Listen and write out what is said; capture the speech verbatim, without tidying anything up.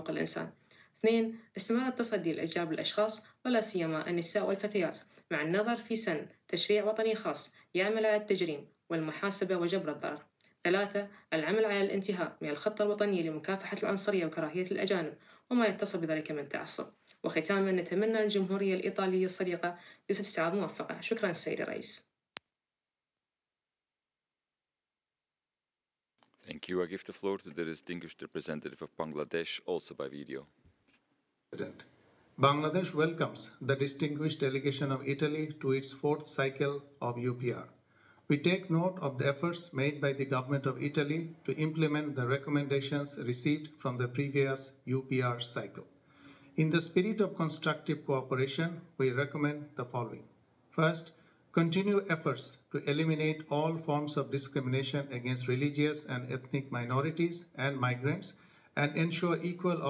حقوق الإنسان. اثنين، استمرار التصدي لإيجاب الأشخاص ولا سيما النساء والفتيات مع النظر في سن تشريع وطني خاص يعمل على التجريم والمحاسبة وجبر الضرر. ثلاثة، العمل على الانتهاء من الخطة الوطنية لمكافحة العنصرية وكراهية الأجانب وما يتصل بذلك من تعصب. وختاما نتمنى الجمهورية الإيطالية الصديقة جلسة استعراض موفقة. شكرا السيد الرئيس. Thank you. I give the floor to the distinguished representative of Bangladesh, also by video. President. Bangladesh welcomes the distinguished delegation of Italy to its fourth cycle of U P R. We take note of the efforts made by the government of Italy to implement the recommendations received from the previous U P R cycle. In the spirit of constructive cooperation, we recommend the following. First, continue efforts to eliminate all forms of discrimination against religious and ethnic minorities and migrants and ensure equal